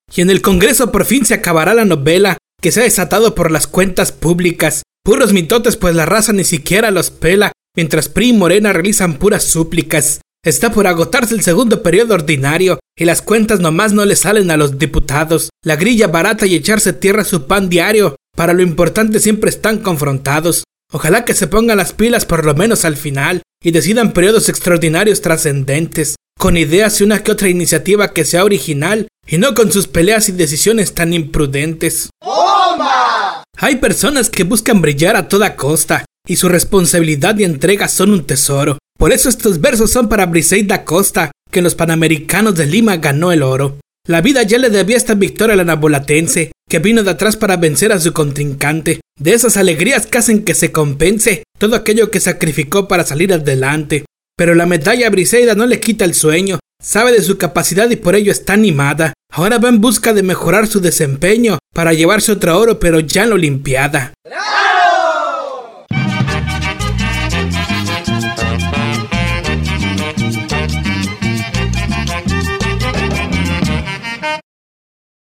Y en el Congreso por fin se acabará la novela que se ha desatado por las cuentas públicas. Puros mitotes, pues la raza ni siquiera los pela, mientras PRI y Morena realizan puras súplicas. Está por agotarse el segundo periodo ordinario y las cuentas nomás no le salen a los diputados. La grilla barata y echarse tierra a su pan diario. Para lo importante siempre están confrontados. Ojalá que se pongan las pilas por lo menos al final y decidan periodos extraordinarios trascendentes, con ideas y una que otra iniciativa que sea original y no con sus peleas y decisiones tan imprudentes. ¡Bomba! Hay personas que buscan brillar a toda costa y su responsabilidad y entrega son un tesoro. Por eso estos versos son para Briseida Costa, que en los Panamericanos de Lima ganó el oro. La vida ya le debía esta victoria a la nabolatense, que vino de atrás para vencer a su contrincante. De esas alegrías que hacen que se compense todo aquello que sacrificó para salir adelante. Pero la medalla a Briseida no le quita el sueño, sabe de su capacidad y por ello está animada. Ahora va en busca de mejorar su desempeño para llevarse otro oro, pero ya en la Olimpiada.